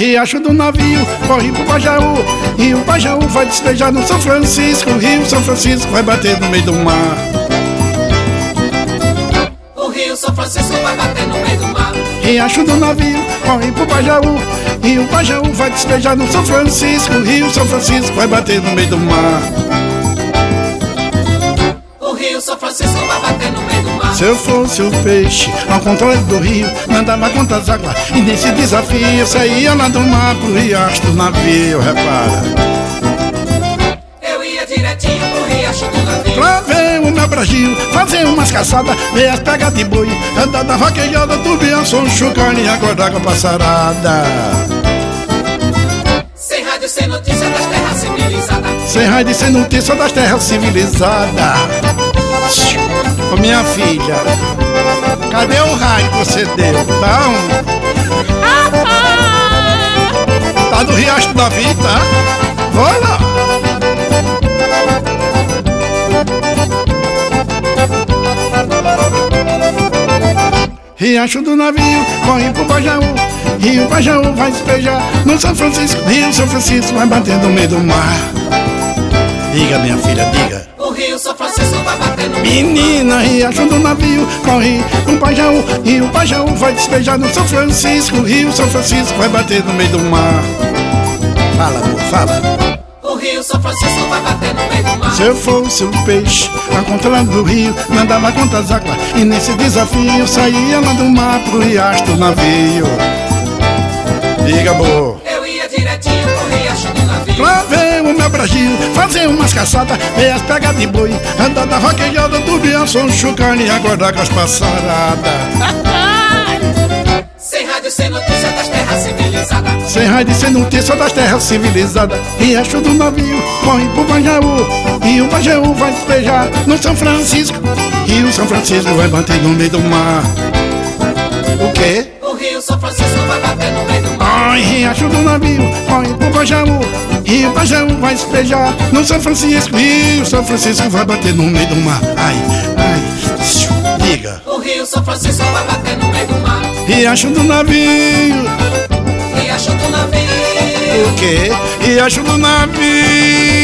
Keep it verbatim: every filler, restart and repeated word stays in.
riacho do navio corre pro Pajaú, e o Pajaú vai despejar no São Francisco. O rio São Francisco vai bater no meio do mar. O rio São Francisco vai bater no meio do mar. Riacho do navio corre pro Pajaú, e o Pajaú vai despejar no São Francisco. O rio São Francisco vai bater no meio do mar. O rio São Francisco vai bater no meio do mar. Se eu fosse o peixe ao controle do rio, mandava contra as águas, e nesse desafio eu saía lá do mar pro riacho do navio, repara. Eu ia direitinho pro riacho do navio, pra ver o meu Brasil, fazer umas caçadas, ver as pegas de boi, andar da vaquejada, tubião, som, chucalho e acordar com a passarada. Sem rádio, sem notícia das terras civilizadas. Sem rádio, sem notícia das terras civilizadas. Ô minha filha, cadê o rádio que você deu? Tá onde? Tá no riacho do navio, tá? Vai lá. Riacho do navio corre pro Pajaú, e o Pajaú vai despejar no São Francisco. Rio São Francisco vai bater no meio do mar. Diga, minha filha, diga. O rio São Francisco vai bater no meio do mar. Menina, riacho do navio corre pro Pajaú, e o Pajaú vai despejar no São Francisco. Rio São Francisco vai bater no meio do mar. Fala, amor, fala. O rio São Francisco vai bater no meio do mar. Se eu fosse um peixe a controlando do rio, mandava contra as águas, e nesse desafio eu saía lá do mar pro riacho do navio. Diga, amor. Eu ia direitinho pro riacho do navio, pra ver o meu Brasil, fazer umas caçadas, ver as pegas de boi, andar da vaquejada, tubião, som, chucalho e acordar com as passaradas. sem rádio, sem notícia das terras civilizadas. Sem rádio, sem notícia das terras civilizadas. Riacho do navio corre pro Pajaú, e o Pajaú vai despejar no São Francisco. E o São Francisco vai bater no meio do mar. O quê? O rio São Francisco vai bater no meio do mar. Ai, riacho do navio corre pro Pajaú, e o Pajaú vai despejar no São Francisco. E o São Francisco vai bater no meio do mar. Ai, ai, diga. O rio São Francisco vai bater no meio do mar. Riacho do navio. Riacho do navio. O quê? Riacho do navio.